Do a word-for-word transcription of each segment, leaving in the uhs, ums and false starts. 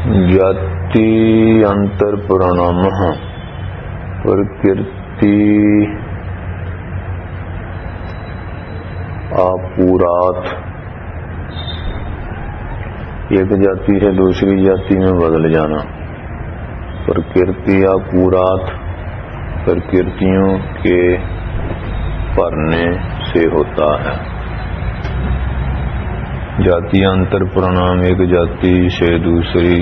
जाति अंतर परिणाम प्रकृति आपूरात। एक जाति से दूसरी जाति में बदल जाना। प्रकृति आपूरात प्रकृतियों के पढ़ने से होता है। जाति अंतर परिणाम एक जाति से दूसरी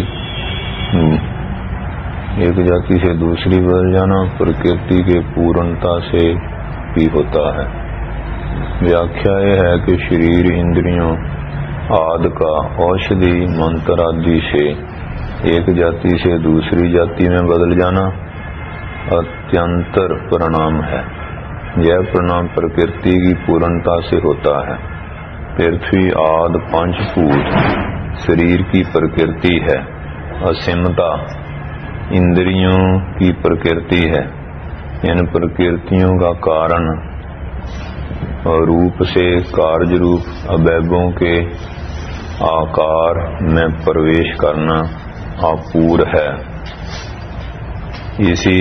एक जाति से दूसरी बदल जाना प्रकृति के पूर्णता से भी होता है। व्याख्या यह है कि शरीर इंद्रियों आदि का औषधि मंत्र आदि से एक जाति से दूसरी जाति में बदल जाना अत्यंतर परिणाम है। यह परिणाम प्रकृति की पूर्णता से होता है। पृथ्वी आदि पंचभूत शरीर की प्रकृति है। असीमता इंद्रियों की प्रकृति है। इन प्रकृतियों का कारण और रूप से कार्य रूप अवयवों के आकार में प्रवेश करना अपूर्व है। इसी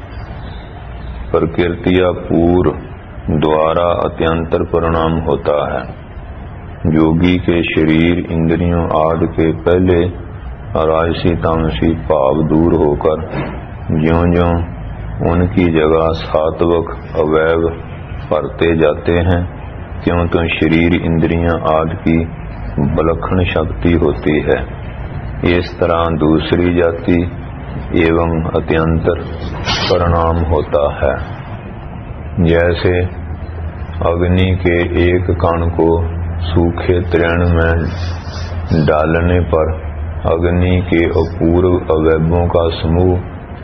प्रकृति अपूर्व द्वारा अत्यंतर परिणाम होता है। योगी के शरीर इंद्रियों आदि के पहले राजसी तामसी भाव दूर होकर ज्यों ज्यों उनकी जगह सात्विक अवयव भरते जाते हैं क्यों तो शरीर इंद्रियां आदि की विलक्षण शक्ति होती है। इस तरह दूसरी जाति एवं अत्यंतर परिणाम होता है। जैसे अग्नि के एक कण को सूखे तृण में डालने पर अग्नि के अपूर्व अवयवों का समूह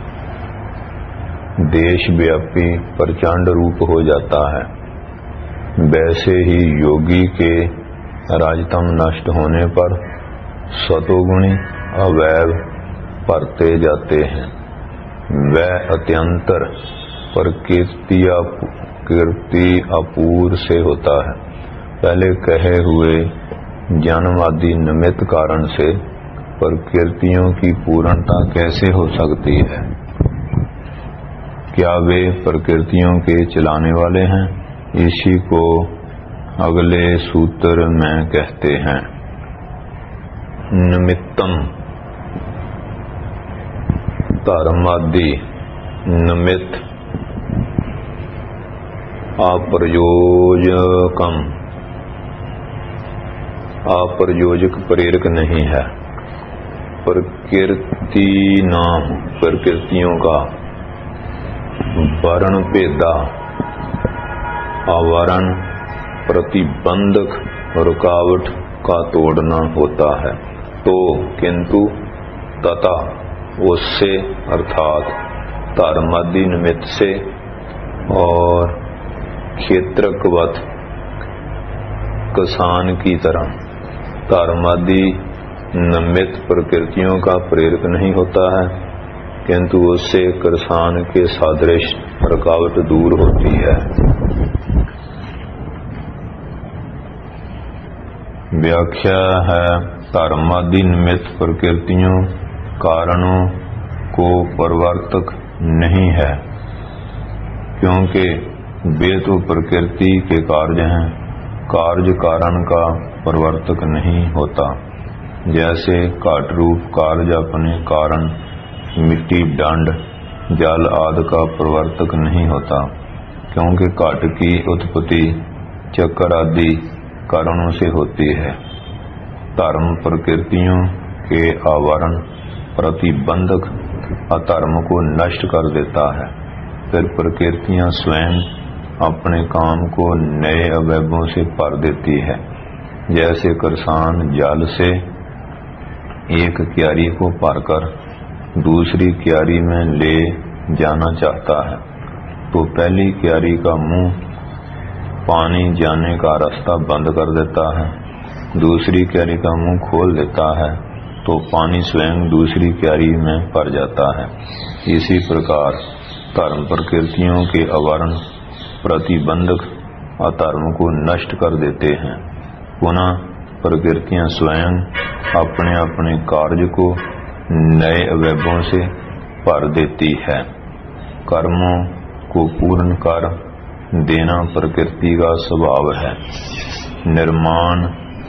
देशव्यापी प्रचंड रूप हो जाता है। वैसे ही योगी के राजतम नष्ट होने पर सतोगुणी अवयव परते जाते हैं। वह अत्यंतर प्रकृति कीर्ति अपूर्व से होता है। पहले कहे हुए जन्म आदि निमित्त कारण से प्रकृतियों की पूर्णता कैसे हो सकती है? क्या वे प्रकृतियों के चलाने वाले हैं? इसी को अगले सूत्र में कहते हैं। निमित्तम धर्मादि निमित्त अप्रयोजकम अप्रयोजक प्रेरक नहीं है। प्रकृति नाम प्रकृतियों का वर्ण भेदा आवरण प्रतिबंधक रुकावट का तोड़ना होता है। तो किंतु तथा उससे अर्थात धर्मादि निमित्त से और क्षेत्रकवत किसान की तरह धर्मादि निमित्त प्रकृतियों का प्रेरक नहीं होता है किंतु उससे किसान के सादृश रुकावट दूर होती है। व्याख्या है धर्मादि निमित्त प्रकृतियों कारणों को प्रवर्तक नहीं है क्योंकि वे तो प्रकृति के कार्य हैं। कार्य कारण का प्रवर्तक नहीं होता। जैसे घट रूप कार्य अपने कारण मिट्टी दंड जल आदि का प्रवर्तक नहीं होता क्योंकि घट की उत्पत्ति चक्र आदि कारणों से होती है। धर्म प्रकृतियों के आवरण प्रतिबंधक अधर्म को नष्ट कर देता है। फिर प्रकृतियां स्वयं अपने काम को नए अवयवों से भर देती है। जैसे किसान जल से एक क्यारी को भरकर दूसरी क्यारी में ले जाना चाहता है तो पहली क्यारी का मुंह पानी जाने का रास्ता बंद कर देता है। दूसरी क्यारी का मुंह खोल देता है तो पानी स्वयं दूसरी क्यारी में भर जाता है। इसी प्रकार धर्म प्रकृतियों के आवरण प्रतिबंधक अधर्म को नष्ट कर देते हैं। पुनः प्रकृतियां स्वयं अपने अपने कार्य को नए अवयवों से भर देती है। कर्मों को पूर्ण कर देना प्रकृति का स्वभाव है। निर्माण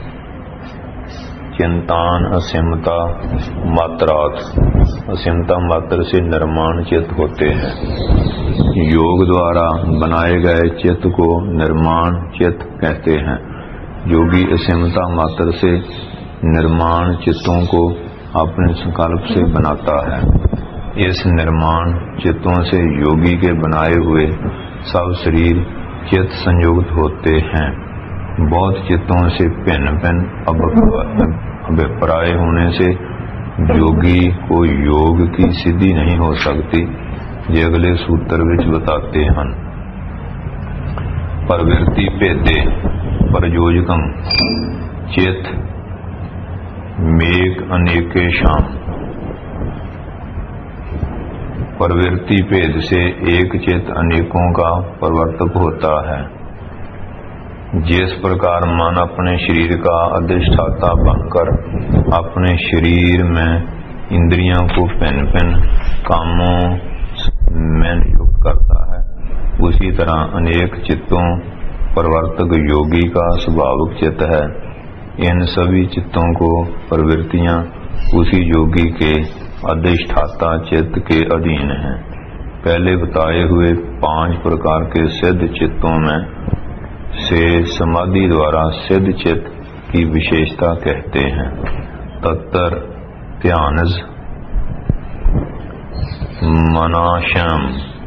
चिंतान असीमता मात्रात, असीमता मात्र से निर्माण चित्त होते हैं। योग द्वारा बनाए गए चित्त को निर्माण चित्त कहते हैं। योगी असीमता मात्र से निर्माण चित्तों को अपने संकल्प से बनाता है। इस निर्माण चित्तों से योगी के बनाए हुए सब शरीर चित्त संयुक्त होते हैं। बहुत चित्तों से भिन्न भिन्न अभिप्राय होने से योगी को योग की सिद्धि नहीं हो सकती। ये अगले सूत्र विच बताते हैं। प्रवृत्ति भेदे प्रयोजकम चित मेघ अनेके शाम। प्रवृत्ति भेद से एक चित अनेकों का प्रवर्तक होता है। जिस प्रकार मन अपने शरीर का अधिष्ठाता बनकर अपने शरीर में इंद्रियों को भिन्न भिन्न कामों में नियुक्त करता है, उसी तरह अनेक चित्तों प्रवर्तक योगी का स्वाभाविक चित्त है। इन सभी चित्तों को प्रवृत्तियां उसी योगी के अधिष्ठाता चित्त के अधीन हैं। पहले बताए हुए पांच प्रकार के सिद्ध चित्तों में से समाधि द्वारा सिद्ध चित्त की विशेषता कहते हैं। तत्तर ध्यानज मनाशम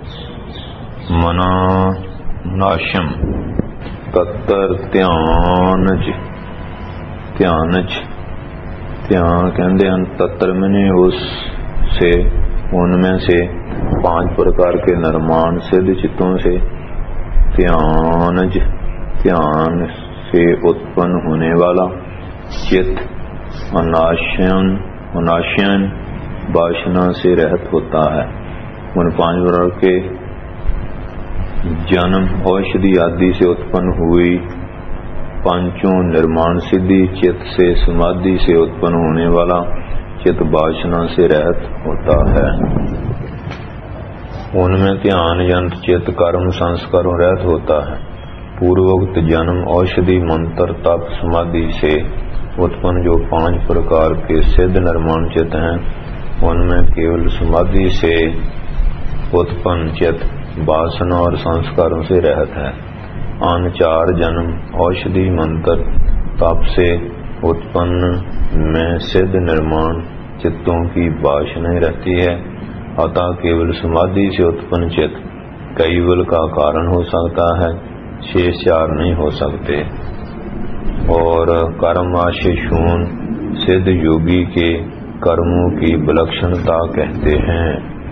मनाशम तत्तर ध्यानज ध्यानज ध्यान कहते हैं। तत्तर मैंने उस से उनमें से पांच प्रकार के निर्माण सिद्ध चित्तों से ध्यानज ध्यान से उत्पन्न होने वाला चित्त अनाशयन अनाशयन वासना से रहित होता है। उन पांच प्रकार के जन्म औषधि आदि से उत्पन्न हुई पांचों निर्माण सिद्धि चित्त से समाधि से उत्पन्न होने वाला चित्त वासना से रहित होता है। उनमें ध्यान यंत्र चित्त कर्म संस्कारों रहित होता है। पूर्वोक्त जन्म औषधि मंत्र तप समाधि से उत्पन्न जो पांच प्रकार के सिद्ध निर्माण चित्त हैं, उनमें केवल समाधि से उत्पन्न चित्त वासना और संस्कारों से रहित है। अन चार जन्म औषधि मंत्र तप से उत्पन्न में सिद्ध निर्माण चित्तों की वासना रहती है। अतः केवल समाधि से उत्पन्न चित्त कैवल का कारण हो सकता है, शेष चार नहीं हो सकते। और कर्माशय शून्य सिद्ध योगी के कर्मों की विलक्षणता कहते हैं।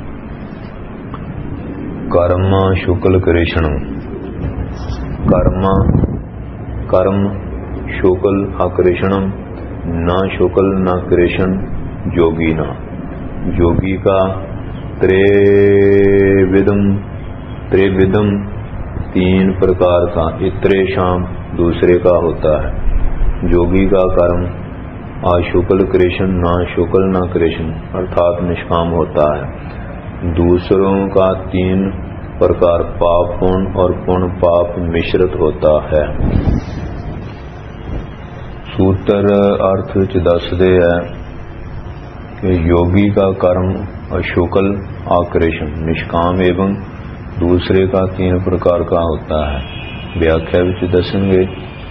कर्म शुक्ल कृष्ण कर्म कर्म शुक्ल अकृष्णम न शुक्ल न कृष्ण योगी न। योगी का त्रिविधम त्रिविधम तीन प्रकार का इत्रेशाम दूसरे का होता है। योगी का कर्म अशुक्ल कृष्ण न शुक्ल न कृष्ण अर्थात निष्काम होता है। दूसरों का तीन प्रकार पाप पुण्य और पुण्य पाप मिश्रित होता है। सूत्र अर्थ च दसदे है कि योगी का कर्म अशुक्ल अकृष्ण निष्काम एवं दूसरे का तीन प्रकार का होता है। व्याख्या विच दसेंगे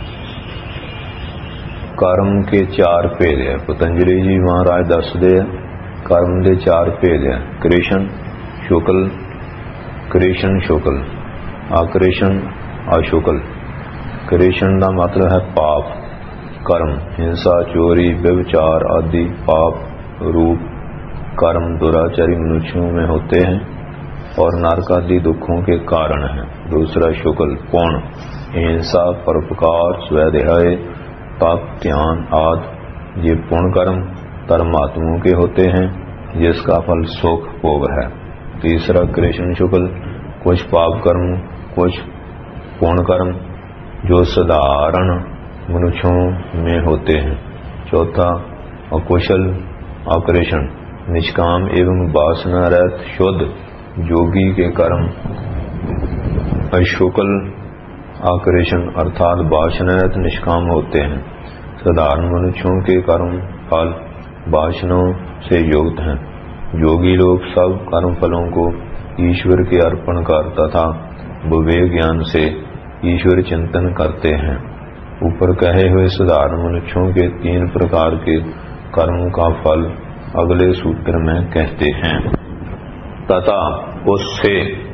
कर्म के चार भेद है। पतंजलि जी महाराज दसदे कर्म के चार भेद है। कृष्ण शुक्ल कृष्ण शुक्ल अकृष्ण अशुक्ल। कृष्ण का मतलब है पाप कर्म, हिंसा चोरी व्यभिचार आदि पाप रूप कर्म दुराचारी मनुष्यों में होते हैं और नरक आदि दुखों के कारण है। दूसरा शुक्ल पुण्य, हिंसा परोपकार स्वाध्याय तप ध्यान आदि ये पुण्य कर्म धर्मात्माओं के होते हैं जिसका फल सुख भोग है। तीसरा कृष्ण शुक्ल कुछ पाप कर्म कुछ पुण्य कर्म जो साधारण मनुष्यों में होते हैं। चौथा अकुशल अकृष्ण निष्काम एवं वासना रहित शुद्ध योगी के कर्म अशुक्ल आकर्षण अर्थात वासना रहित निष्काम होते हैं। साधारण मनुष्यों के कर्म फल वासनाओं से युक्त हैं। योगी लोग सब कर्म फलों को ईश्वर के अर्पण कर तथा विवेक ज्ञान से ईश्वर चिंतन करते हैं। ऊपर कहे हुए साधारण मनुष्यों के तीन प्रकार के कर्मों का फल अगले सूत्र में कहते हैं। तथा उससे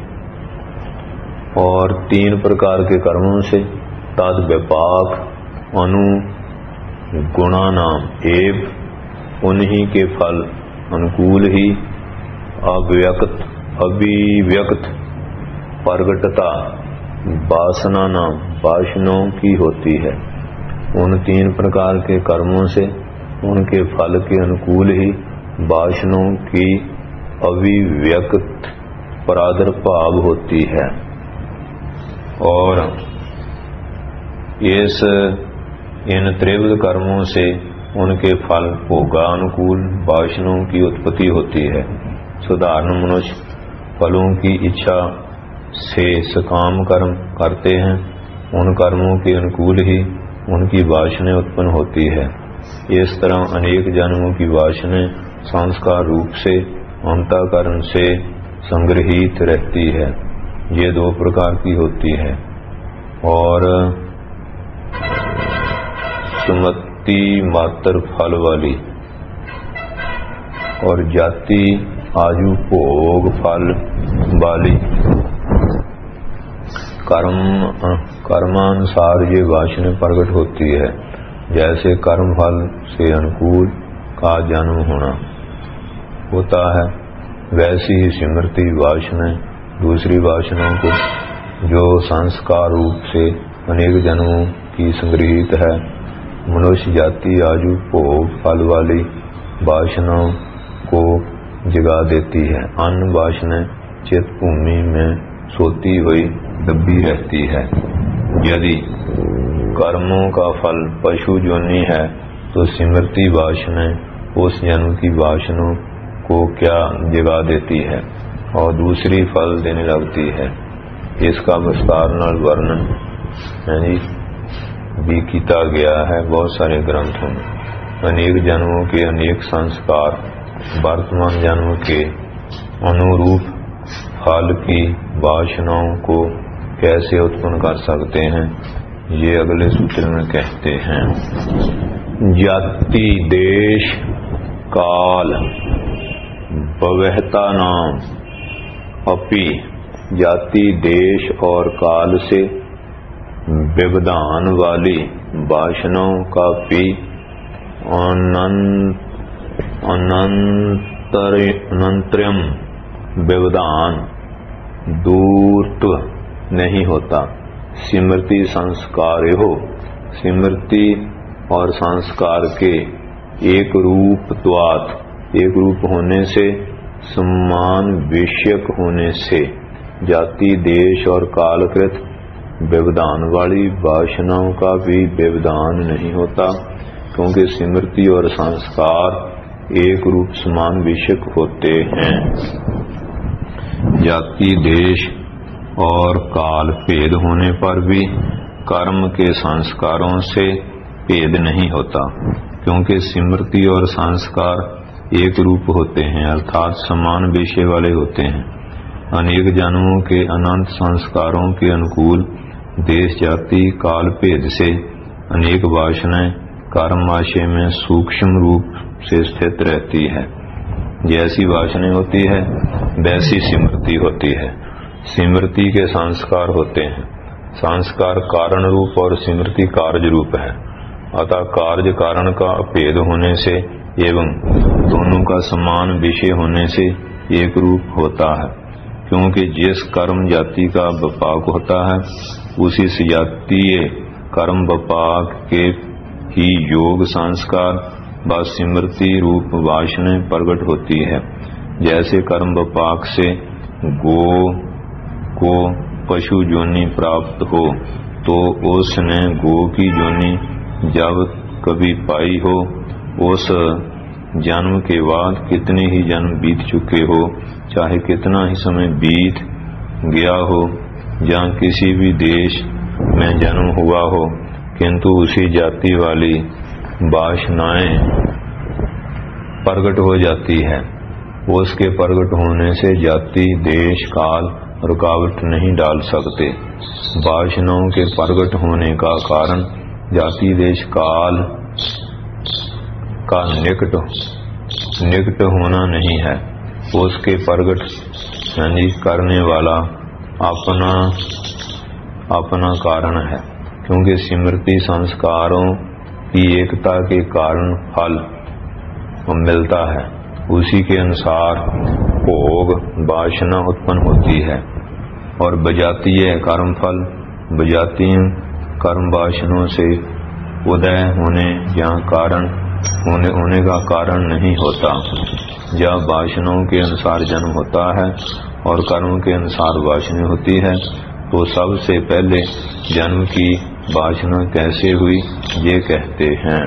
और तीन प्रकार के कर्मों से तद व्यापक अनु गुणा नाम एव उन्हीं के फल अनुकूल ही अव्यक्त अभिव्यक्त प्रगटता वासना नाम वासनाओं की होती है। उन तीन प्रकार के कर्मों से उनके फल के अनुकूल ही वासनाओं की अभिव्यक्त प्रादुर्भाव होती है और इस इन त्रिविध कर्मों से उनके फल भोगानुकूल वासनाओं की उत्पत्ति होती है। साधारण मनुष्य फलों की इच्छा से सकाम कर्म करते हैं। उन कर्मों के अनुकूल ही उनकी वासनाएं उत्पन्न होती है। इस तरह अनेक जन्मों की वासनाएं संस्कार रूप से अंतःकरण से संग्रहित रहती है। ये दो प्रकार की होती है और सुमति मात्र फल वाली और जाति आयु भोग फल वाली। कर्म कर्मानुसार ये वासना प्रकट होती है। जैसे कर्म फल से अनुकूल का जन्म होना होता है, वैसी ही स्मृति वासना दूसरी वासनाओं को जो संस्कार रूप से अनेक जन्मों की संग्रहित है मनुष्य जाति आयु भोग फल वाली वासनाओं को जगा देती है। अन्य वासना चित्त भूमि में सोती हुई दबी रहती है। यदि कर्मों का फल पशु योनि है तो स्मृति वासना उस जन्म की वासनाओं को क्या जगा देती है और दूसरी फल देने लगती है। इसका विस्तार नाल वर्णन भी किया गया है बहुत सारे ग्रंथों में। अनेक जन्मों के अनेक संस्कार वर्तमान जन्म के अनुरूप फल की वासनाओं को कैसे उत्पन्न कर सकते हैं, ये अगले सूत्र में कहते हैं। जाति देश काल भवहता नाम अपि जाति देश और काल से व्यवधान वाली वासनाओं का भी अनंतरम व्यवधान दूरत्व नहीं होता। स्मृति संस्कार हो स्मृति और संस्कार के एक रूपत्वात् एक रूप होने से समान विषयक होने से जाति देश और कालकृत व्यवधान वाली वासनाओं का भी व्यवधान नहीं होता, क्योंकि स्मृति और संस्कार एक रूप समान विषयक होते हैं। जाति देश और काल भेद होने पर भी कर्म के संस्कारों से भेद नहीं होता, क्योंकि स्मृति और संस्कार एक रूप होते हैं अर्थात समान विषय वाले होते हैं। अनेक जन्मों के अनंत संस्कारों के अनुकूल देश जाति काल भेद से अनेक वासनाएं कर्माशय में सूक्ष्म रूप से स्थित रहती है। जैसी वासनाएं होती है वैसी स्मृति होती है। स्मृति के संस्कार होते हैं। संस्कार कारण रूप और स्मृति कार्य रूप है। अतः कार्य कारण का भेद होने से एवं दोनों का समान विषय होने से एक रूप होता है, क्योंकि जिस कर्म जाति का विपाक होता है उसी से जातीय कर्म विपाक के ही योग संस्कार व स्मृति रूप वासनाएं प्रकट होती है। जैसे कर्म विपाक से गो को पशु योनि प्राप्त हो तो उसने गो की योनि जब कभी पाई हो उस जन्म के बाद कितने ही जन्म बीत चुके हो, चाहे कितना ही समय बीत गया हो, जहाँ किसी भी देश में जन्म हुआ हो, किंतु उसी जाति वाली वासनाएं प्रकट हो जाती है। उसके प्रकट होने से जाति, देश, काल रुकावट नहीं डाल सकते। वासनाओं के प्रकट होने का कारण जाति, देश, काल का निकट निकट होना नहीं है, उसके प्रकट यानी करने वाला अपना अपना कारण है। क्योंकि स्मृति संस्कारों की एकता के कारण फल मिलता है, उसी के अनुसार भोग वासना उत्पन्न होती है। और विजातीय कर्म फल विजातीय कर्म वासनाओं से उदय होने या कारण होने होने का कारण नहीं होता। जब वासनाओं के अनुसार जन्म होता है और कर्मों के अनुसार वासना होती है, तो सबसे पहले जन्म की वासना कैसे हुई ये कहते हैं।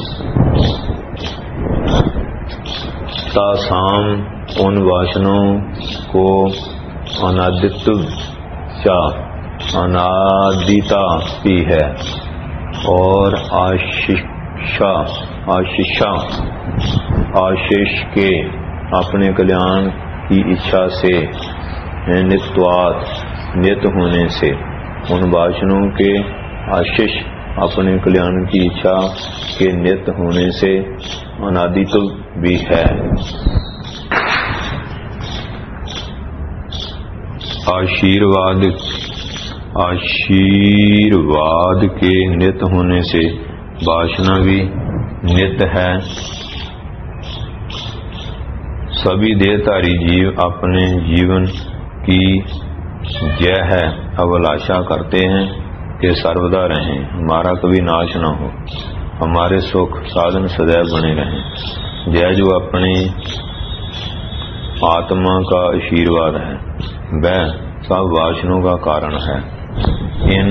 तासाम उन वासनाओं को अनादित्व चा अनादिता भी है और आशिषा आशिषा आशीष के अपने कल्याण की इच्छा से नित्वात् नित होने से, उन वासनाओं के आशीष अपने कल्याण की इच्छा के नित होने से अनादित भी है। आशीर्वाद आशीर्वाद के नित होने से वासना भी नित है। सभी देहधारी जीव अपने जीवन की यह अभिलाषा करते हैं कि सर्वदा रहें, हमारा कभी नाश न हो, हमारे सुख साधन सदैव बने रहें। यह जो अपनी आत्मा का आशीर्वाद है, वह सब वासनाओं का कारण है। इन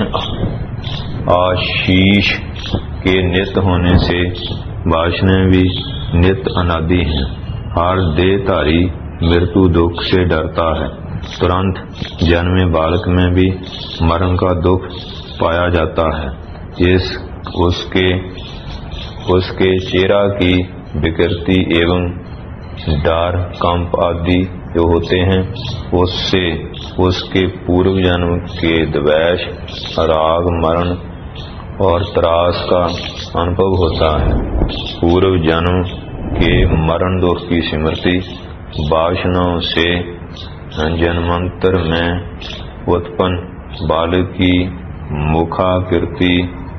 आशीष के नित होने से वासनाएं भी नित अनादि हैं। हर देहधारी मृत्यु दुख से डरता है। तुरंत जन्मे बालक में भी मरण का दुख पाया जाता है। इस उसके उसके चेहरा की विकृति एवं डर, कंप आदि जो होते हैं, उससे उसके पूर्व जन्म के द्वेष, राग, मरण और त्रास का अनुभव होता है। पूर्व जन्म के मरण दुख की स्मृति वासनाओं से जन्मांतर में उत्पन्न बालक की मुखाकृति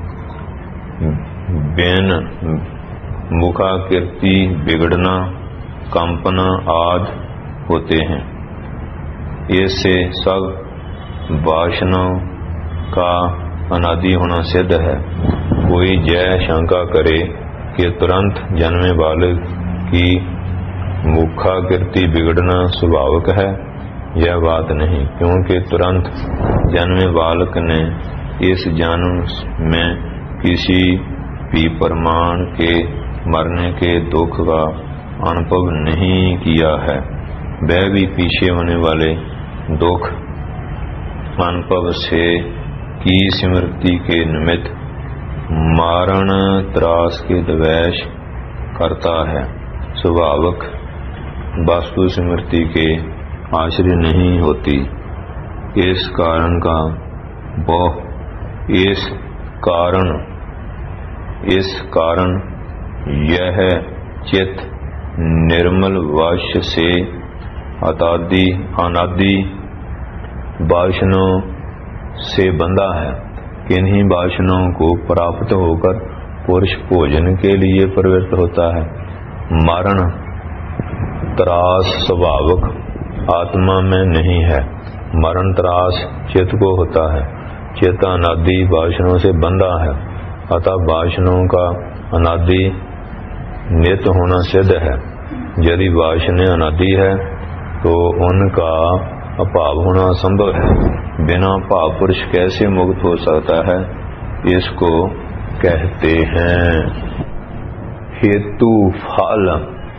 बेन मुखाकृति बिगड़ना, कंपना आदि होते हैं। इससे सब वासनाओं का अनादि होना सिद्ध है। कोई यह शंका करे कि तुरंत जन्मे बालक की मुखाकृति बिगड़ना स्वाभाविक है, यह बात नहीं। क्योंकि तुरंत जन्मे बालक ने इस जन्म में किसी भी प्रमाण के मरने के दुख का अनुभव नहीं किया है। वह भी पीछे होने वाले दुख अनुभव से की स्मृति के निमित्त मारण त्रास के द्वेष करता है। स्वाभाविक वास्तु स्मृति के आश्रय नहीं होती। इस कारण का बहु इस कारण इस कारण यह चित्त निर्मल वाष्य से अतादि अनादि वासनाओं से बंधा है। किन्हीं वासनाओं को प्राप्त होकर पुरुष भोजन के लिए प्रवृत्त होता है। मरण त्रास स्वाभाविक आत्मा में नहीं है। मरण त्रास चित्त को होता है। चित्त अनादि वासनाओं से बंधा है, अतः वासनाओं का अनादि नित्य होना सिद्ध है। यदि वासना अनादि है तो उनका अभाव होना संभव है। बिना भाव पुरुष कैसे मुक्त हो सकता है, इसको कहते हैं। हेतु फल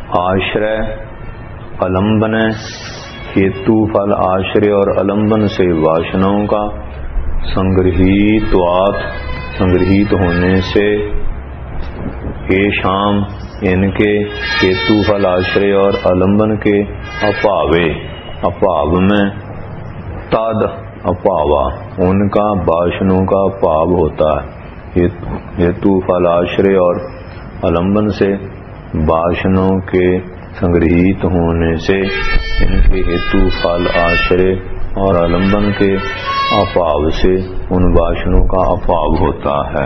आश्रय अलंबन, हेतु फल आश्रय और अलंबन से वासनाओं का संग्रहीत्वात् संग्रहित होने से, येषाम इनके, हेतु फल आश्रय और अलंबन के अपावे अपाव में, तद अपावा उनका वासनाओं का अपाव होता है। हेतु फल आश्रय और अलंबन से वासनाओं के संग्रहित होने से इनके हेतु फल आश्रय और आलंबन के अभाव से उन वासनाओं का अभाव होता है।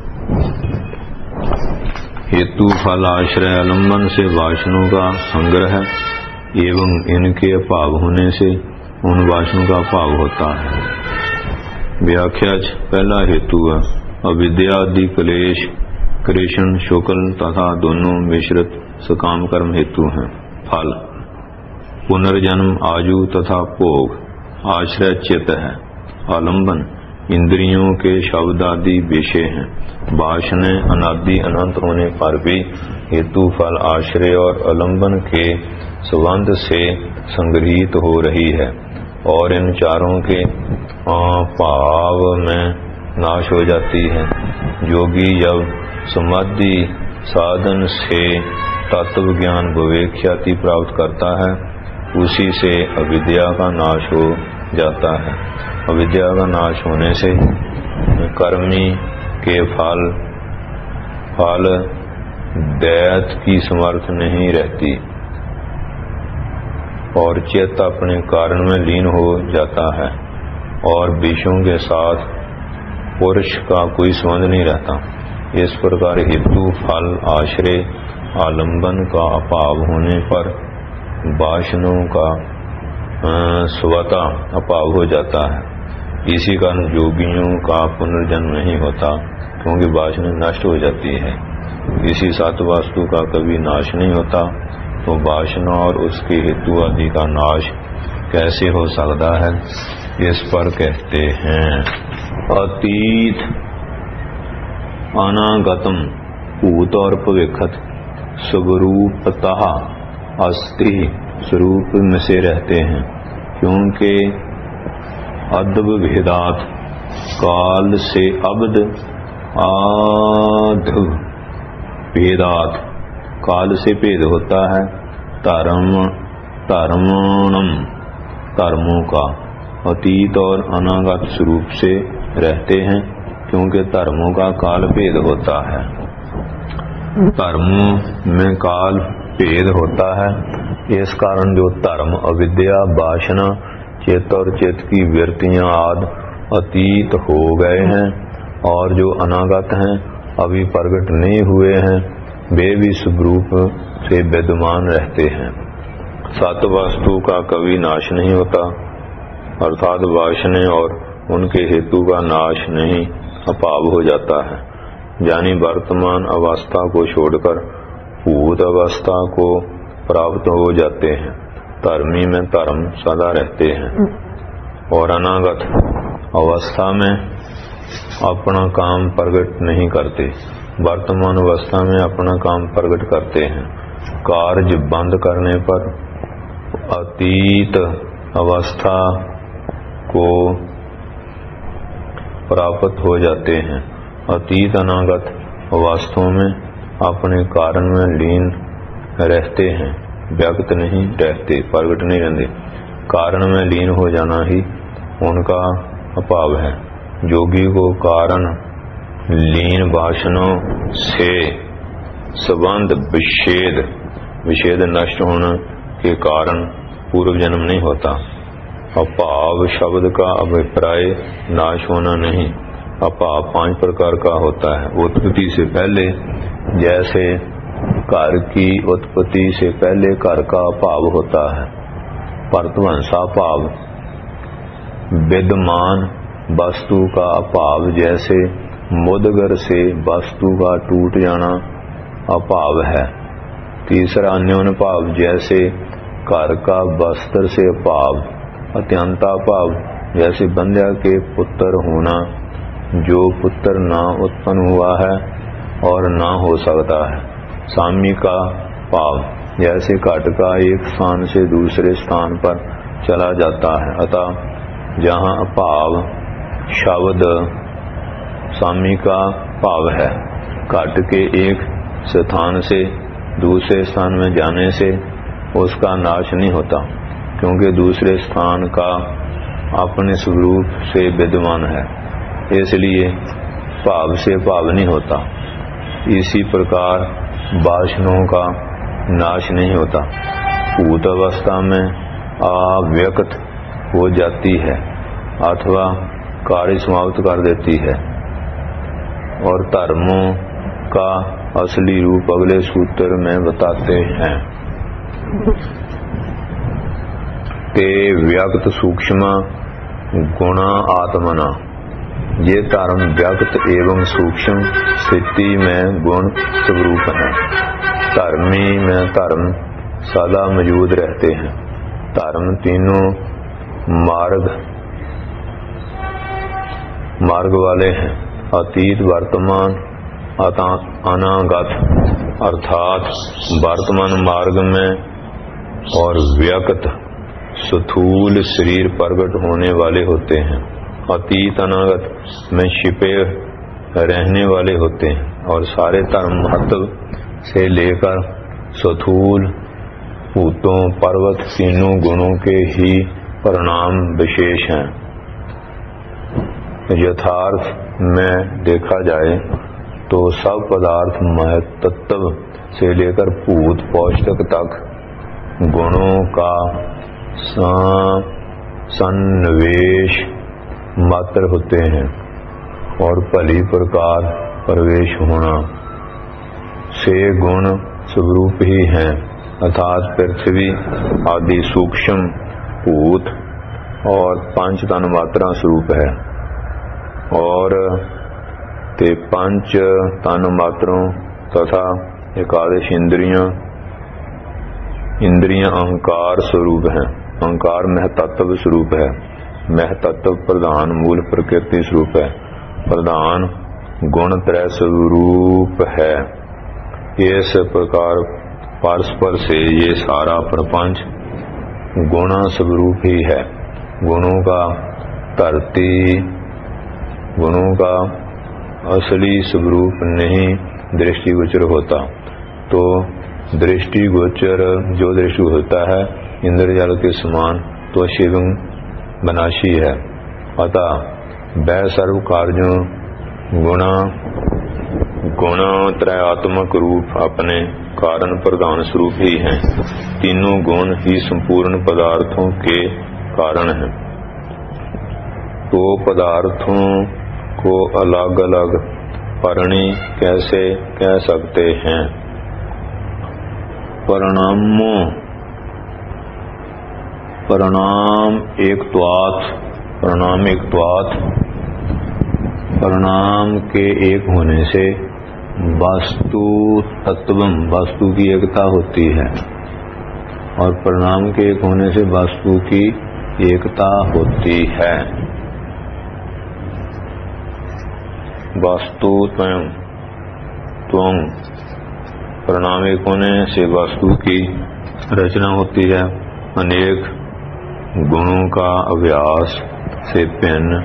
हेतु फल आश्रय आलंबन से वासनाओं का संग्रह एवं इनके अभाव होने से उन वासनाओं का अभाव होता है। व्याख्या पहला हेतु है अविद्या आदि क्लेश कृष्ण शुक्ल तथा दोनों मिश्रित सकाम कर्म हेतु हैं। फल पुनर्जन्म आयु तथा भोग आश्रय चित्त है। आलंबन इंद्रियों के शब्द आदि विषय हैं। वासनाएं अनादि अनंत होने पर भी हेतु फल आश्रय और आलंबन के संबंध से संग्रहित हो रही है और इन चारों के अभाव में नाश हो जाती है। योगी जब समाधि साधन से तत्व ज्ञान विवेक ख्याति प्राप्त करता है उसी से अविद्या का नाश हो जाता है। अविद्या का नाश होने से कर्मी के फल फल दैत की समर्थ नहीं रहती और चित्त अपने कारण में लीन हो जाता है और विषयों के साथ पुरुष का कोई संबंध नहीं रहता। इस प्रकार हेतु फल आश्रय आलंबन का अभाव होने पर वासनाओं का स्वतः अभाव हो जाता है। इसी कारण योगियों का पुनर्जन्म नहीं होता क्योंकि वासना नष्ट हो जाती है। किसी सात वास्तु का कभी नाश नहीं होता तो वासना और उसके हेतु आदि का नाश कैसे हो सकता है। इस पर कहते हैं अतीत अनागतम भूत और भविष्यत स्वरूपतः अस्ति स्वरूप में से रहते हैं क्योंकि अदब भेदात काल से अबद आध भेदात काल से भेद होता है। धर्म धर्मणम धर्मों का अतीत और अनागत स्वरूप से रहते हैं क्योंकि धर्मों का काल भेद होता है। धर्मों में काल भेद होता है। इस कारण जो धर्म अविद्या वासना चित्त और चित्त की वृत्तियां आदि अतीत हो गए हैं और जो अनागत हैं अभी प्रकट नहीं हुए हैं वे भी स्वरूप से विद्यमान रहते हैं। सत वस्तु का कभी नाश नहीं होता अर्थात वासना और उनके हेतु का नाश नहीं अभाव हो जाता है। यानी वर्तमान अवस्था को छोड़कर भूत अवस्था को प्राप्त हो जाते हैं। धर्मी में धर्म सदा रहते हैं और अनागत अवस्था में अपना काम प्रकट नहीं करते। वर्तमान अवस्था में अपना काम प्रकट करते हैं। कार्य बंद करने पर अतीत अवस्था को प्राप्त हो जाते हैं। अतीत अनागत अवस्थाओं में अपने कारण में लीन रहते हैं, व्यक्त नहीं रहते, प्रकट नहीं रहते। कारण में लीन हो जाना ही उनका अभाव है। योगी को कारण लीन वासनाओं से संबंध विच्छेद विच्छेद नष्ट होने के कारण पूर्व जन्म नहीं होता। अभाव शब्द का अभिप्राय नाश होना नहीं। अभाव पांच प्रकार का होता है। उत्पत्ति से पहले, जैसे घर की उत्पत्ति से पहले घर का अभाव होता है। परत्वंशाभाव विद्यमान वस्तु का अभाव, जैसे मुदगर से वस्तु का टूट जाना अभाव है। तीसरा अन्योन्य भाव, जैसे घर का वस्त्र से अभाव। अत्यंताभाव, जैसे बंध्या के पुत्र होना, जो पुत्र ना उत्पन्न हुआ है और ना हो सकता है। साम्य का भाव, जैसे घट का एक स्थान से दूसरे स्थान पर चला जाता है। अतः जहाँ भाव शब्द सामी का भाव है, घट के एक स्थान से दूसरे स्थान में जाने से उसका नाश नहीं होता, क्योंकि दूसरे स्थान का अपने स्वरूप से विद्यमान है, इसलिए भाव से भाव नहीं होता। इसी प्रकार वासनाओं का नाश नहीं होता, भूत अवस्था में अव्यक्त हो जाती है अथवा कार्य समाप्त कर देती है। और धर्मों का असली रूप अगले सूत्र में बताते हैं। ते व्यक्त सूक्ष्म गुणा आत्मना, ये धर्म व्यक्त एवं सूक्ष्म स्थिति में गुण स्वरूप है। धर्मी में धर्म सदा मौजूद रहते हैं। धर्म तीनों मार्ग मार्ग वाले हैं, अतीत, वर्तमान, अनागत, अर्थात वर्तमान मार्ग में और व्यक्त स्थूल शरीर प्रकट होने वाले होते हैं, अतीत अनागत में छिपे रहने वाले होते हैं। और सारे धर्म महत्व से लेकर स्थूल भूतों पर्वत तीनों गुणों के ही परिणाम विशेष हैं। यथार्थ में देखा जाए तो सब पदार्थ महत्त्व से लेकर भूत पौष्टिक तक गुणों का सन्निवेश मात्र होते हैं और भली प्रकार प्रवेश होना से गुण स्वरूप ही हैं, अर्थात पृथ्वी आदि सूक्ष्म भूत और पंच तन मात्रा स्वरूप है। और ते पंच तन मात्रों तथा एकादश इंद्रियां इंद्रियां अहंकार स्वरूप है। अहंकार महतत्व स्वरूप है। महतत्व प्रधान मूल प्रकृति स्वरूप है। प्रधान गुण त्रय स्वरूप है। इस प्रकार परस्पर से ये सारा प्रपंच गुण स्वरूप ही है। गुणों का धरती गुणों का असली स्वरूप नहीं दृष्टिगोचर होता, तो दृष्टिगोचर जो दृष्टि होता है इंद्रजाल के समान तो शिवं बनाशी है। अतः वह सर्व कार्यों गुणा गुणा त्रयात्मक रूप अपने कारण प्रधान स्वरूप ही हैं। तीनों गुण ही संपूर्ण पदार्थों के कारण हैं। तो पदार्थों को अलग अलग परणी कैसे कह सकते हैं? परिणामों परिणाम एकत्वात् परिणाम एकत्वात् परिणाम के एक होने से वास्तु तत्वम वास्तु की एकता होती है और परिणाम के एक होने से वास्तु की एकता होती है। वास्तु त्वं त्वं परिणाम एक होने से वास्तु की रचना होती है। अनेक गुणों का अभ्यास से भिन्न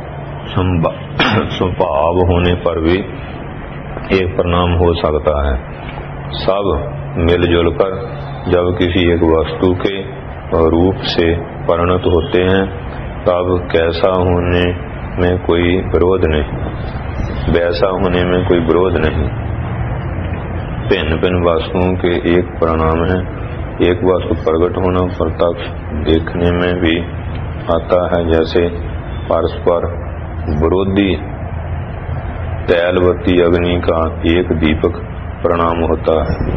स्वभाव होने पर भी एक परिणाम हो सकता है। सब मिलजुल कर जब किसी एक वस्तु के रूप से परिणत होते हैं तब कैसा होने में कोई विरोध नहीं, वैसा होने में कोई विरोध नहीं। भिन्न भिन्न वस्तुओं के एक परिणाम है। एक वस्तु प्रकट होना प्रत्यक्ष देखने में भी आता है, जैसे परस्पर विरोधी तैलवती अग्नि का एक दीपक परिणाम होता है।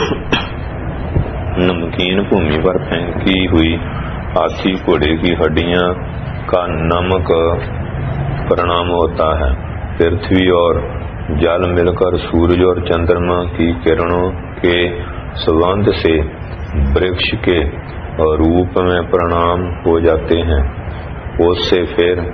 नमकीन भूमि पर फेंकी हुई हाथी घोड़े की हड्डियां का नमक परिणाम होता है। पृथ्वी और जल मिलकर सूरज और चंद्रमा की किरणों के संबंध से वृक्ष के रूप में परिणाम हो जाते हैं। उससे फिर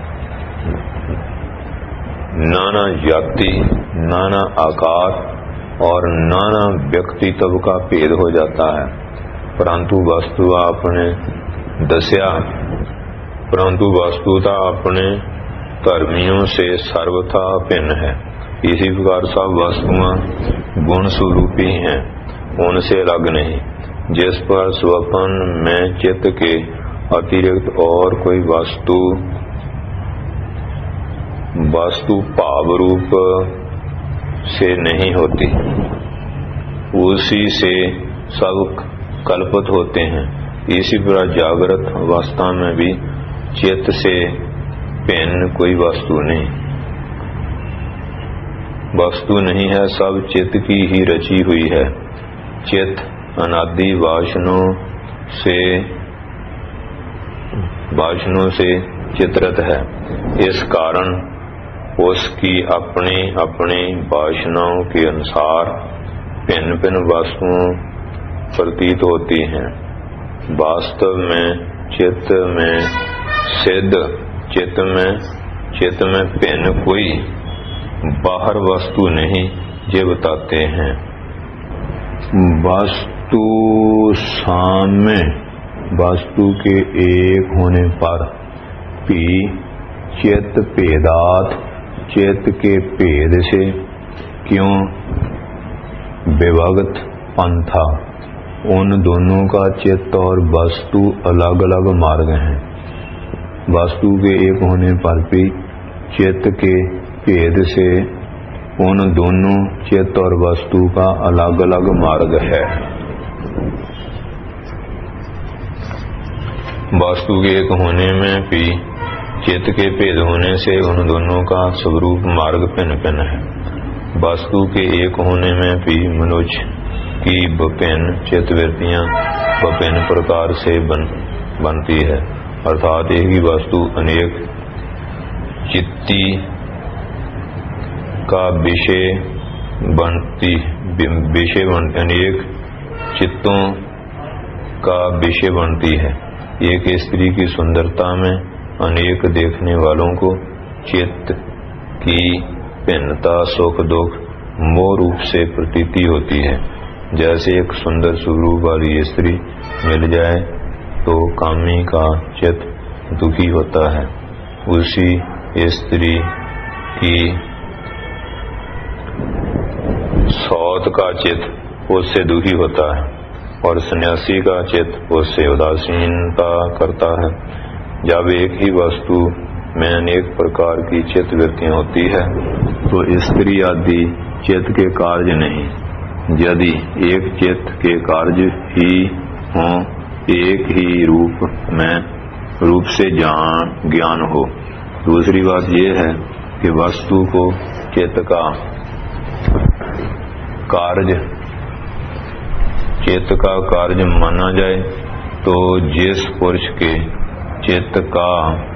नाना जाति, नाना आकार, और नाना व्यक्तित्व का भेद हो जाता है। परंतु वस्तु आपने दस्या परंतु वस्तुता अपने धर्मियों से सर्वथा भिन्न है। इसी प्रकार सब वस्तुएं गुण स्वरूपी हैं, उनसे अलग नहीं। जिस पर स्वप्न में चित्त के अतिरिक्त और कोई वस्तु वस्तु भाव रूप से नहीं होती, उसी से सब कल्पित होते हैं। इसी प्रकार जागृत अवस्था में भी चित्त से भिन्न कोई वस्तु नहीं वस्तु नहीं है, सब चित्त की ही रची हुई है। चित्त अनादि वासनों से वासनों से चित्रित है। इस कारण उसकी अपनी अपनी वासनाओं के अनुसार भिन्न भिन्न वस्तुओं प्रतीत होती हैं। वास्तव में चित्त में सिद्ध चित्त में चित्त में भिन्न कोई बाहर वस्तु नहीं, ये बताते हैं। वस्तु साम्य वस्तु के एक होने पर भी चित्त भेदात चित्त के भेद से क्यों विभक्त पंथा, उन दोनों का चित्त और वस्तु अलग अलग मार्ग हैं। वस्तु के एक होने पर भी चित्त के भेद से उन दोनों चित्त और वस्तु का अलग अलग मार्ग है। वस्तु के एक होने में भी चित्त के भेद होने से उन दोनों का स्वरूप मार्ग भिन्न भिन्न है। वस्तु के एक होने में भी मनुष्य की विभिन्न चित्तवृत्तियां विभिन्न प्रकार से बन, बनती है। अर्थात एक ही वस्तु अनेक चित्ती का विषय बनती विषय बन अनेक चित्तों का विषय बनती है। एक स्त्री की सुंदरता में अनेक देखने वालों को चित्त की भिन्नता सुख दुख मोह रूप से प्रतीति होती है। जैसे एक सुंदर स्वरूप वाली स्त्री मिल जाए तो कामी का चित्त दुखी होता है, उसी स्त्री की सौत का चित्त उससे दुखी होता है और सन्यासी का चित्त उससे उदासीनता करता है। जब एक ही वस्तु में अनेक प्रकार की चित्त वृत्तियां होती है तो स्त्री आदि चित्त के कार्य नहीं। यदि एक चित्त के कार्य ही हों, एक ही रूप में रूप से जान ज्ञान हो। दूसरी बात यह है कि वस्तु को चित्त का कार्य चित्त का कार्य माना जाए तो जिस पुरुष के चित्त का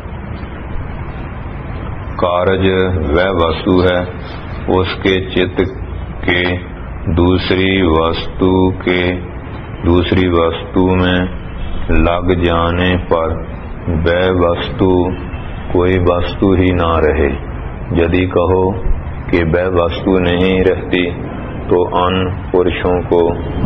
कार्य वह वस्तु है, उसके चित्त के दूसरी वस्तु के दूसरी वस्तु में लग जाने पर वह वस्तु कोई वस्तु ही ना रहे। यदि कहो कि वह वस्तु नहीं रहती तो अन्य पुरुषों को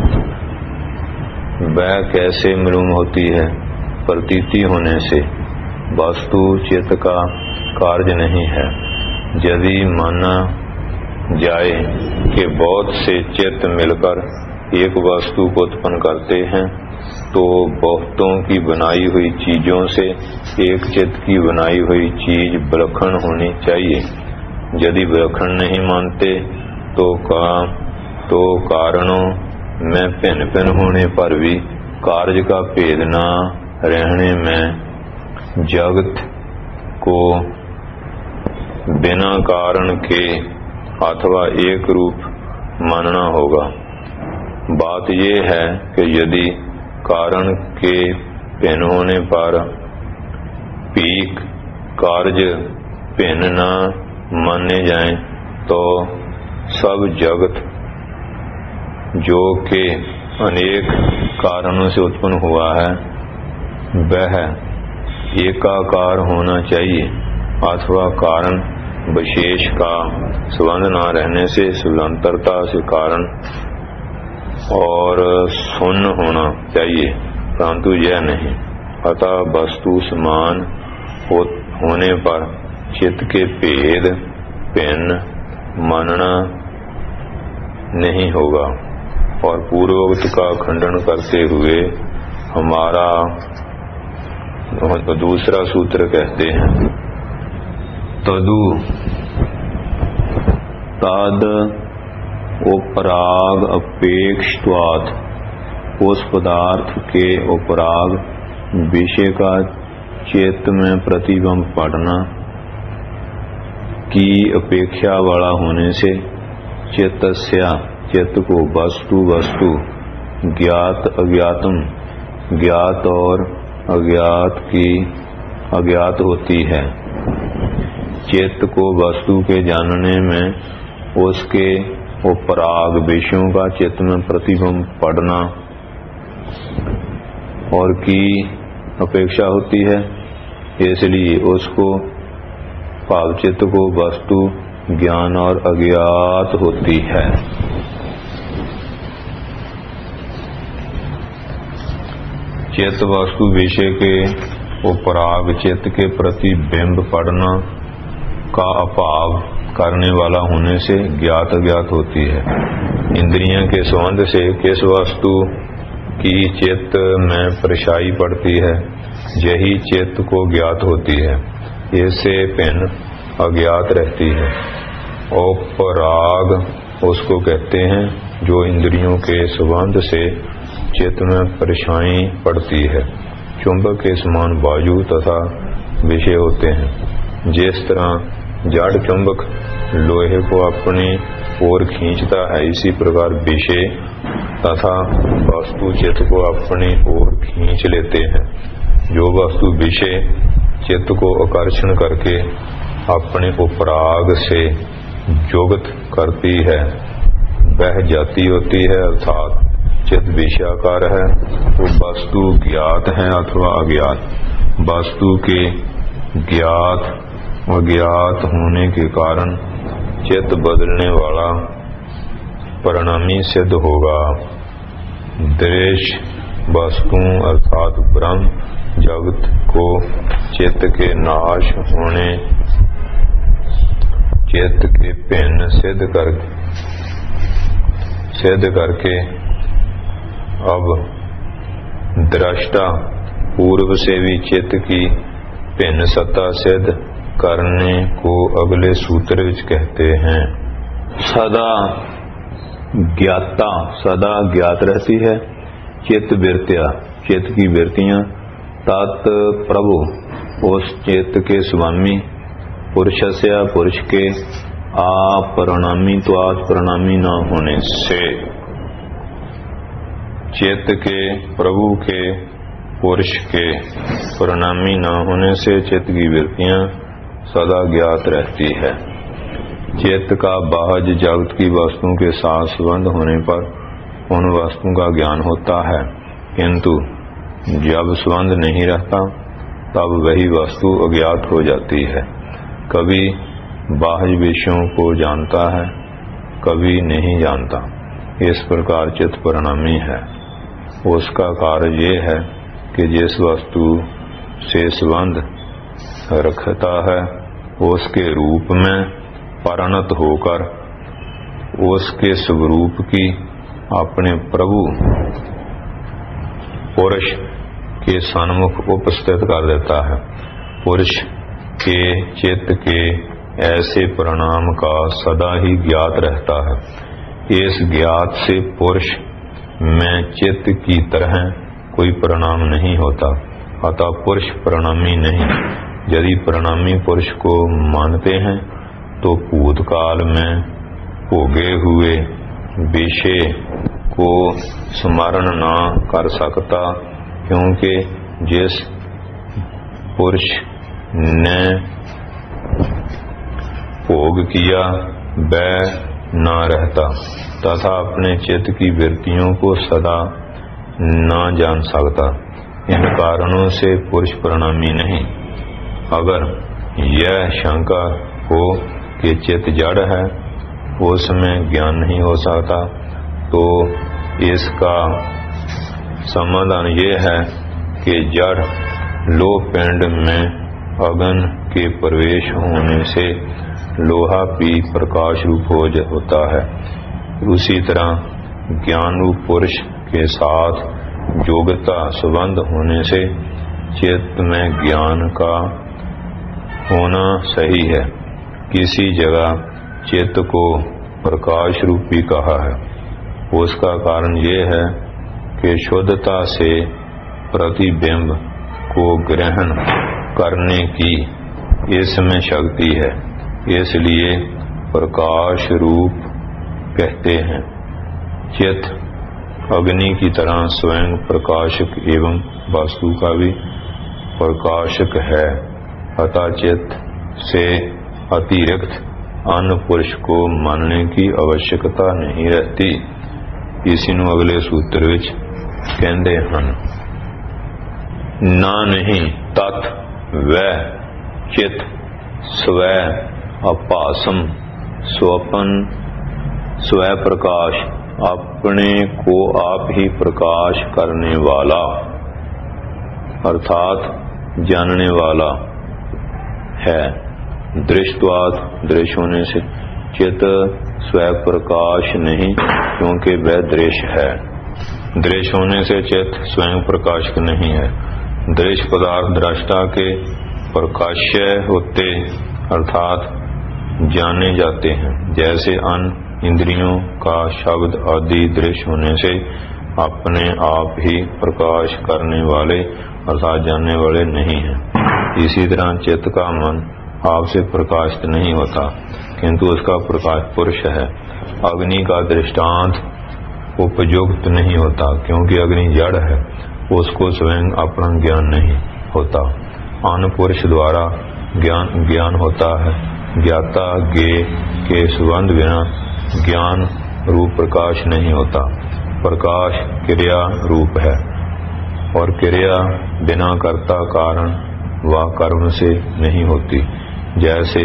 वह कैसे मालूम होती है? प्रतीति होने से। वस्तु चित्त का कार्य नहीं है। यदि माना जाए कि बहुत से चित्त मिलकर एक वस्तु को उत्पन्न करते हैं तो बहुतों की बनाई हुई चीजों से एक चित्त की बनाई हुई चीज विलक्षण होनी चाहिए। यदि विलक्षण नहीं मानते तो का तो कारणों में भिन्न भिन्न होने पर भी कार्य का भेद न रहने में जगत को बिना कारण के अथवा एक रूप मानना होगा। बात यह है कि यदि कारण के भिन्न होने पर पीक कार्य भिन्न न माने जाएं तो सब जगत जो कि अनेक कारणों से उत्पन्न हुआ है वह एकाकार होना चाहिए अथवा कारण विशेष का संबंध न रहने से स्थूलांतरता से कारण और शून्य होना चाहिए, परंतु यह नहीं। अतः वस्तु समान हो, होने पर चित्त के भेद भिन्न मानना नहीं होगा। और पूर्वोक्त का खंडन करते हुए हमारा दूसरा सूत्र कहते हैं, तदु तद उपराग अपेक्षत्वात्, उस पदार्थ के उपराग विषय का चित्त में प्रतिबिंब पड़ना की अपेक्षा वाला होने से चित्तस्या, चित्त को वस्तु वस्तु ज्ञात अज्ञातम, ज्ञात और अज्ञात की अज्ञात होती है। चित्त को वस्तु के जानने में उसके उपराग विषयों का चित्त में प्रतिबिंब पड़ना और की अपेक्षा होती है, इसलिए उसको भाव चित्त को वस्तु ज्ञान और अज्ञात होती है। चित्त वस्तु विषय के उपराग चित्त के प्रति बिंब पड़ना का अभाव करने वाला होने से ज्ञात अज्ञात होती है। इंद्रियों के संबंध से किस वस्तु की चित्त में परछाई पड़ती है, यही चित्त को ज्ञात होती है, इससे भिन्न अज्ञात रहती है। उपराग उसको कहते हैं जो इंद्रियों के संबंध से चित्त में परछाई पड़ती है। चुंबक के समान वायु तथा विषय होते हैं। जिस तरह जड़ चुंबक लोहे को अपनी ओर खींचता है, इसी प्रकार विषय तथा वस्तु चित्त को अपनी ओर खींच लेते हैं। जो वस्तु विषय चित्त को आकर्षण करके अपने उपराग से जुगत करती है वह जाति होती है, अर्थात चित्त विषयाकार है, वो वस्तु ज्ञात है अथवा अज्ञात। वस्तु के ज्ञात अज्ञात होने के कारण चित्त बदलने वाला परिणामी सिद्ध होगा। दृश्य वस्तु अर्थात ब्रह्म जगत को चित्त के नाश होने चित्त के भिन्न सिद्ध कर सिद्ध करके अब दृष्टा पूर्व से भी चित्त की भिन्न सत्ता सिद्ध करने को अगले सूत्र विच कहते हैं। सदा ज्ञाता, सदा ज्ञात रहती है। चित्त वृत्तियां, चित्त की वृत्तियां तत् प्रभु उस चित्त के स्वामी पुरुषस्य पुरुष के अपरिणामी तो आज परिणामी न होने से, चित्त के प्रभु के पुरुष के परिणामी न होने से चित्त की वृत्तियां सदा ज्ञात रहती है। चित्त का बाह्य जगत की वस्तुओं के साथ संबंध होने पर उन वस्तुओं का ज्ञान होता है, किंतु जब संबंध नहीं रहता तब वही वस्तु अज्ञात हो जाती है। कभी बाह्य विषयों को जानता है, कभी नहीं जानता। इस प्रकार चित्त परिणामी है। उसका कार्य ये है कि जिस वस्तु से संबंध रखता है उसके रूप में परिणत होकर उसके स्वरूप की अपने प्रभु पुरुष के सन्मुख उपस्थित कर देता है। पुरुष के चित्त के ऐसे परिणाम का सदा ही ज्ञात रहता है। इस ज्ञात से पुरुष में चित्त की तरह कोई परिणाम नहीं होता, अतः पुरुष परिणामी नहीं। यदि परिणामी पुरुष को मानते हैं तो भूतकाल में भोगे हुए विषय को स्मरण न कर सकता, क्योंकि जिस पुरुष ने भोग किया वह न रहता तथा अपने चित्त की वृत्तियों को सदा न जान सकता। इन कारणों से पुरुष परिणामी नहीं। अगर यह शंका हो कि चित्त जड़ है, उसमें ज्ञान नहीं हो सकता, तो इसका समाधान ये है कि जड़ लोह पिंड में अग्न के प्रवेश होने से लोहा भी प्रकाश रूप हो होता है। उसी तरह ज्ञान रूप पुरुष के साथ योग्यता संबंध होने से चित्त में ज्ञान का होना सही है। किसी जगह चित्त को प्रकाश रूप भी कहा है, उसका कारण ये है कि शुद्धता से प्रतिबिंब को ग्रहण करने की इसमें शक्ति है, इसलिए प्रकाश रूप कहते हैं। चित्त अग्नि की तरह स्वयं प्रकाशक एवं वस्तु का भी प्रकाशक है, अतः चित्त से अतिरिक्त अन्य पुरुष को मानने की आवश्यकता नहीं रहती। इसी ਨੂੰ अगले सूत्र विच कहते हैं, ना नहीं तत् वह चित स्वै अपासम स्वपन स्वै प्रकाश अपने को आप ही प्रकाश करने वाला अर्थात जानने वाला है। दृष्टवाद दृश्य होने से चित स्वै प्रकाश नहीं, क्योंकि वह दृश्य है। दृश्य होने से चित स्वयं प्रकाशक नहीं है। दृश्य पदार्थ दृष्टा के प्रकाश्य होते अर्थात जाने जाते हैं। जैसे अन्य इंद्रियों का शब्द आदि दृश्य होने से अपने आप ही प्रकाश करने वाले अर्थात जानने वाले नहीं हैं। इसी तरह चित्त का मन आपसे प्रकाशित नहीं होता, किंतु उसका प्रकाश पुरुष है। अग्नि का दृष्टांत उपयुक्त नहीं होता, क्योंकि अग्नि जड़ है, उसको स्वयं अपना ज्ञान नहीं होता। अन्य पुरुष द्वारा ज्ञान ज्ञान होता है। ज्ञाता ज्ञे के संबंध बिना ज्ञान रूप प्रकाश नहीं होता। प्रकाश क्रिया रूप है, और क्रिया बिना कर्ता कारण व कर्म से नहीं होती। जैसे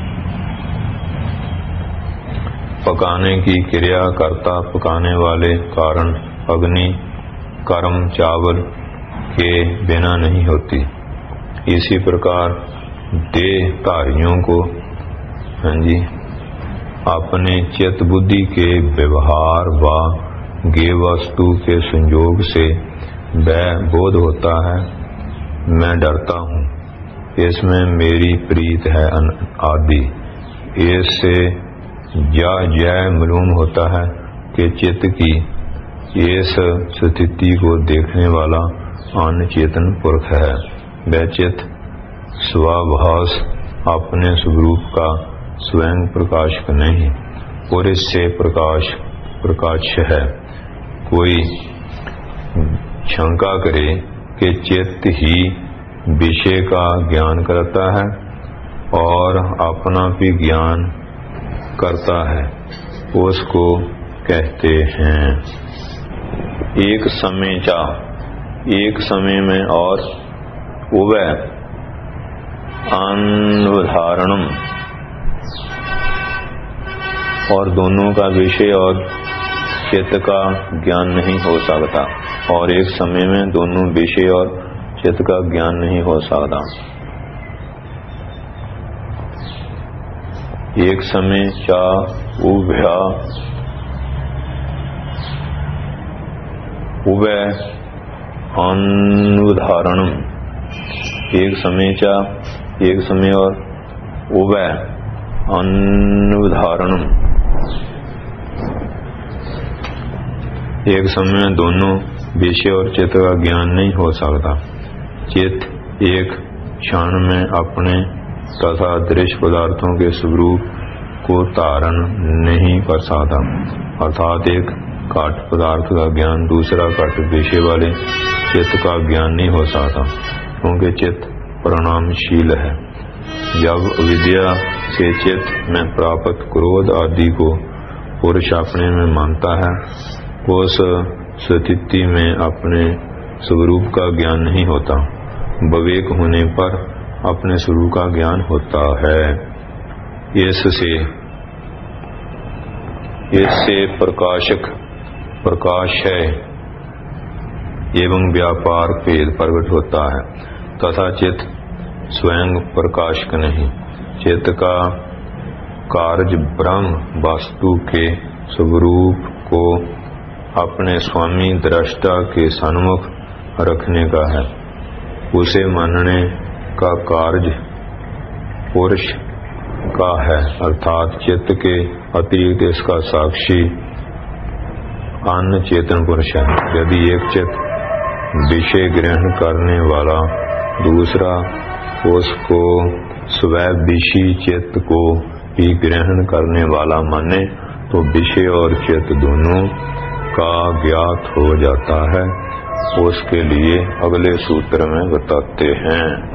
पकाने की क्रिया कर्ता पकाने वाले कारण अग्नि कर्म चावल के बिना नहीं होती। इसी प्रकार देहधारियों को हाँ जी अपने चित्त बुद्धि के व्यवहार व गे वस्तु के संयोग से वह बोध होता है, मैं डरता हूँ, इसमें मेरी प्रीत है आदि। इससे यह जय मालूम होता है कि चित्त की इस स्थिति को देखने वाला अन्य चेतन पुरुष है। वह चित्त स्वाभास अपने स्वरूप का स्वयं प्रकाशक नहीं, पुरुष से प्रकाश प्रकाश है। कोई शंका करे कि चित्त ही विषय का ज्ञान करता है और अपना भी ज्ञान करता है, उसको कहते हैं एक समय चा एक समय में और उवै अनुधारणम, और दोनों का विषय और चित्त का ज्ञान नहीं हो सकता, और एक समय में दोनों विषय और चित्त का ज्ञान नहीं हो सकता। एक समय चा उभया उभय अनुधारणम, एक समय चा एक समय और उभय अनुधारणम, एक समय में दोनों विषय और चित्त का ज्ञान नहीं हो सकता। चित्त एक क्षण में अपने तथा दृश्य पदार्थों के स्वरूप को धारण नहीं कर सकता, अर्थात एक घट पदार्थ का ज्ञान दूसरा घट विषय वाले चित्त का ज्ञान नहीं हो सकता, क्योंकि चित्त परिणामशील है। जब विद्या से चित्त में प्राप्त क्रोध आदि को पुरुष अपने में मानता है, उस स्थिति में अपने स्वरूप का ज्ञान नहीं होता। विवेक होने पर अपने स्वरूप का ज्ञान होता है। इससे इससे प्रकाशक प्रकाश है एवं व्यापार भेद प्रकट होता है, तथा चित्त स्वयं प्रकाशक नहीं। चित्त का कार्य ब्रह्म वस्तु के स्वरूप को अपने स्वामी दृष्टा के सन्मुख रखने का है। उसे मानने का कार्य पुरुष का है, अर्थात चित्त के अतिरिक्त इसका साक्षी अन्य चेतन पुरुष है। यदि एक चित्त विषय ग्रहण करने वाला दूसरा उसको स्वयं विषय चित्त को ही ग्रहण करने वाला माने तो विषय और चित्त दोनों का ज्ञात हो जाता है। उसके लिए अगले सूत्र में बताते हैं।